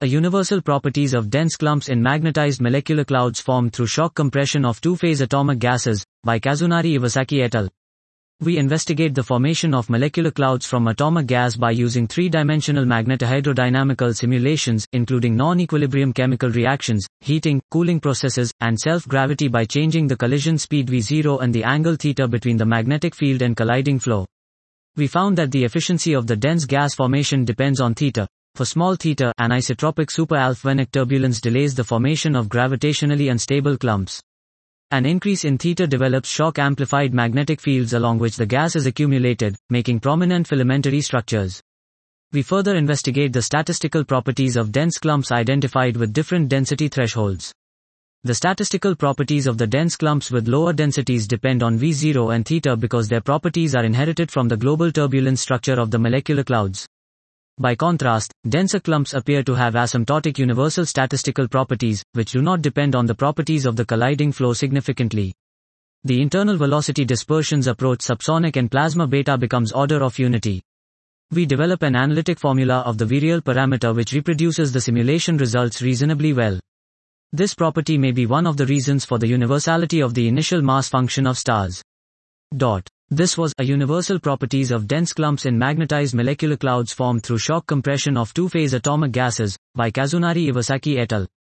A universal properties of dense clumps in magnetized molecular clouds formed through shock compression of two-phase atomic gases, by Kazunari Iwasaki et al. We investigate the formation of molecular clouds from atomic gas by using three-dimensional magnetohydrodynamical simulations, including non-equilibrium chemical reactions, heating, cooling processes, and self-gravity by changing the collision speed V0 and the angle theta between the magnetic field and colliding flow. We found that the efficiency of the dense gas formation depends on theta. For small theta, anisotropic superalfvénic turbulence delays the formation of gravitationally unstable clumps. An increase in theta develops shock-amplified magnetic fields along which the gas is accumulated, making prominent filamentary structures. We further investigate the statistical properties of dense clumps identified with different density thresholds. The statistical properties of the dense clumps with lower densities depend on V0 and theta because their properties are inherited from the global turbulence structure of the molecular clouds. By contrast, denser clumps appear to have asymptotic universal statistical properties, which do not depend on the properties of the colliding flow significantly. The internal velocity dispersions approach subsonic and plasma beta becomes order of unity. We develop an analytic formula of the virial parameter which reproduces the simulation results reasonably well. This property may be one of the reasons for the universality of the initial mass function of stars. This was a universal properties of dense clumps in magnetized molecular clouds formed through shock compression of two-phase atomic gases, by Kazunari Iwasaki et al.